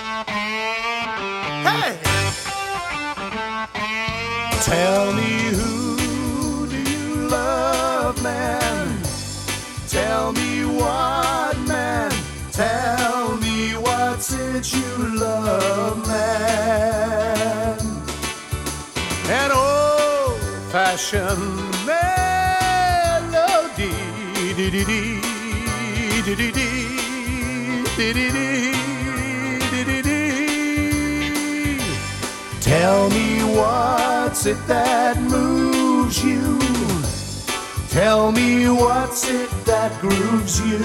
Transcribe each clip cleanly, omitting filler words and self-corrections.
Hey! Tell me, who do you love, man? Tell me what, man? Tell me what's it you love, man? An old-fashioned melody, dee-dee-dee, dee-dee-dee, dee-dee-dee, dee-dee-dee. Tell me what's it that moves you? Tell me what's it that grooves you?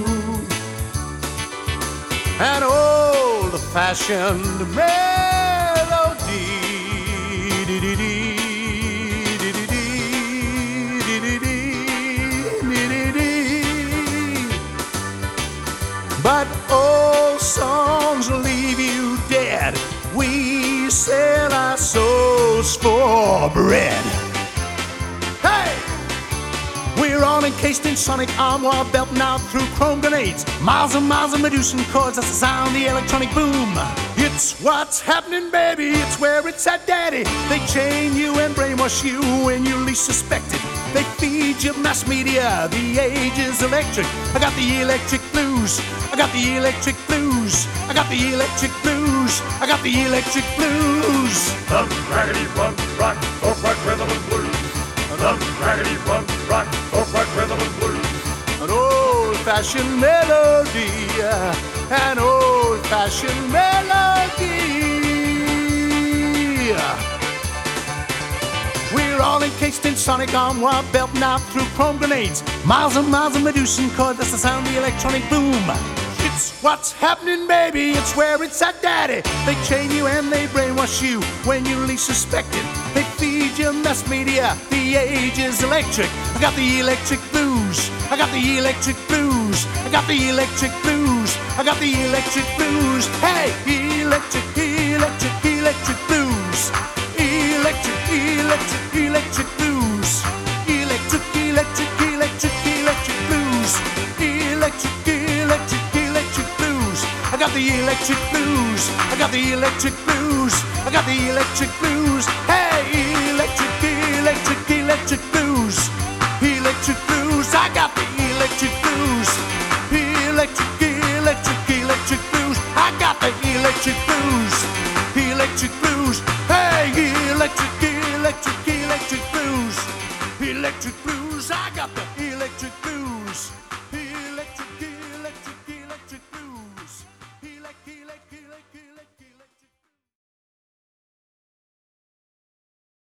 An old-fashioned melody, dee-dee-dee, dee-dee-dee, dee-dee-dee, dee-dee-dee. But old songs leave you dead. We sell our souls for bread. Hey! We're all encased in sonic armor, belting out through chrome grenades. Miles and miles of Medusan chords, that's the sound of the electronic boom. It's what's happening, baby, it's where it's at, daddy. They chain you and brainwash you when you least suspect it. They feed you mass media, the age is electric. I got the electric blues, I got the electric blues, I got the electric blues, I got the electric blues. The raggedy punk rock, folk rock rhythm and blues. The raggedy punk rock, folk rock rhythm and blues. An old-fashioned melody, an old-fashioned melody. We're all encased in sonic armor, belting out through chrome grenades. Miles and miles of Medusan chord, that's the sound of the electronic boom. It's what's happening, baby, it's where it's at, daddy. They chain you and they brainwash you when you least suspect it. They feed you mass media, the age is electric. I got the electric blues, I got the electric blues, I got the electric blues, I got the electric blues. Hey, electric, electric, electric blues. Electric, electric, electric blues. Electric, electric, electric, electric blues. Electric, electric, electric blues. I got the electric blues, I got the electric blues, I got the electric blues. Hey, electric, electric, electric blues. Electric blues, I got the electric blues. Electric, electric, electric blues. I got the electric blues. Electric blues. Hey, electric, electric, electric blues. Electric blues, I got the electric blues. Electric, electric, electric blues. Electric, electric.